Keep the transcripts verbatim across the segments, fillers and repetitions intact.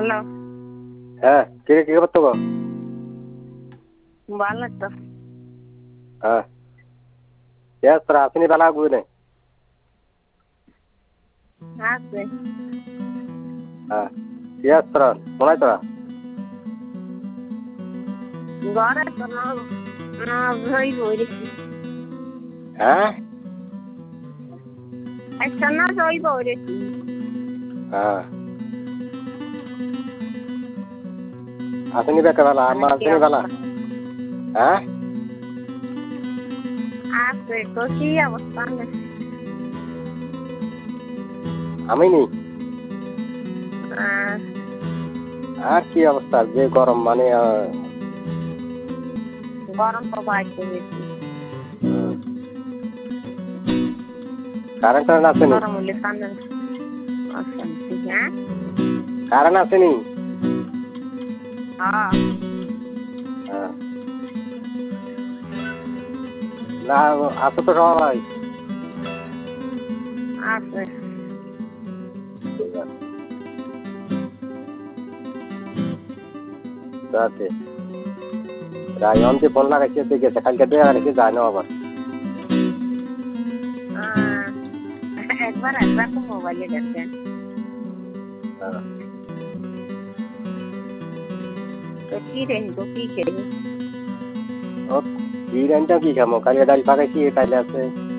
Hello. হ্যাঁ, কে কি খবর তোর? ভালো তো। হ্যাঁ। Yes, তোরা আসেনি বেলা গুনে। আছে। হ্যাঁ। Yes, তোরা কোনায় তোরা? ঘরে তো না না ভই বইরেছি। হ্যাঁ? একটা না জয় বইরেছি। হ্যাঁ। আসেনি বেকা বেলা, আমার আসেনি বেলা। হ্যাঁ? আছে তো কি অবস্থা না? আমি নি। আহ, আর কি অবস্থা যে গরম মানে গরম তো বাইতে বেশি। কারেন্ট টারেন্ট আসেনি? গরম হলে কান্দন অশান্তি। হ্যাঁ? কারেন্ট আসেনি? হ্যাঁ। হ্যাঁ। না আসো তো সবাই। আছে। আছে। রায়ন যে ফোন লাগাইছে দেখেছে কালকে দিয়ে রেখে যায় না আবার। আহ, একবার একবার তো মোবাইলে দেখেন। হ্যাঁ। তো কি রে তো কি খেয়ে? ও বিরিয়ানিটা কি খামো কালিয়া ডাল পাকাইছি তাইলে আছে।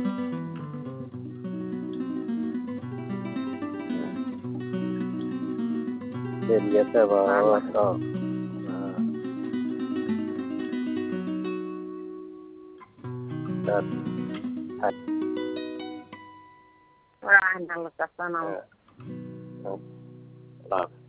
বেরিয়েছে বাবা তো। ওরা আইন ভালো চাষ না। হ্যাঁ।